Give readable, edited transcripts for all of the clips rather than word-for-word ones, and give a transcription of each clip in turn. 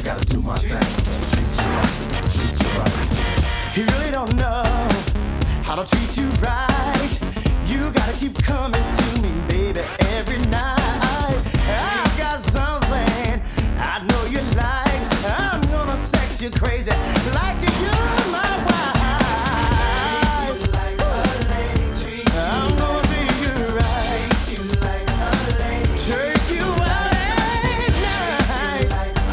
gotta do my thing. Treat you right. You really don't know how to treat you right. You gotta keep coming to me, baby, every night. I've got something I know you like. I'm gonna sex you crazy like you're my wife. I'm gonna treat you right. Take you out at night.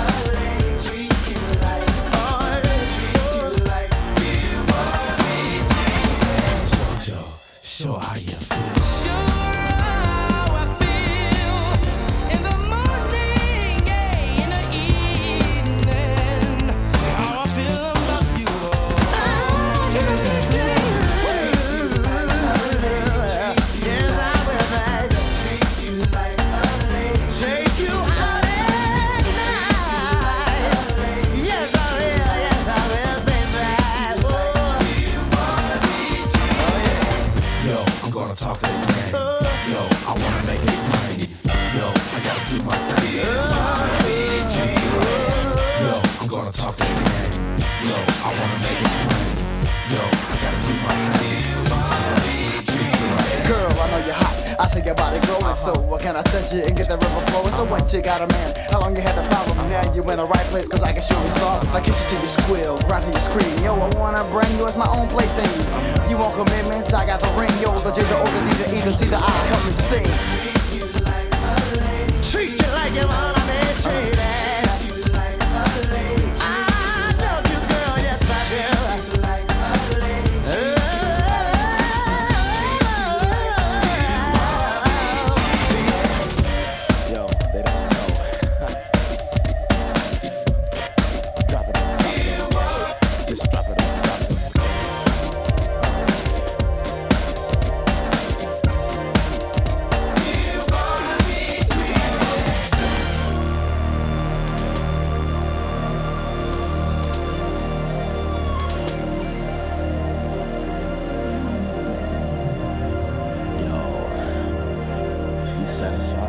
Show how you feel. Talk that thing. Yo, I wanna make it plain. Yo, I gotta do my thing. Yo, I'm gonna talk that game. Yo, I wanna make it plain. Yo, I gotta do my thing. Girl, I know you're hot. I see your body growing, so what can I touch you and get the river flowing? So what you got a man? How long you had the problem? Now you in the right place, cause I can surely solve it. I kiss you till you squeal, grind till you scream. Yo, I wanna bring you as my own plaything. You want commitments? I got the ring. Yo, the J, the O, the D, the E, the C, the I. Help me sing. Treat you like you wanna be treated. I love you, girl, yes I do. Yo, they don't know. Drop it on. Just drop it on. Satisfied.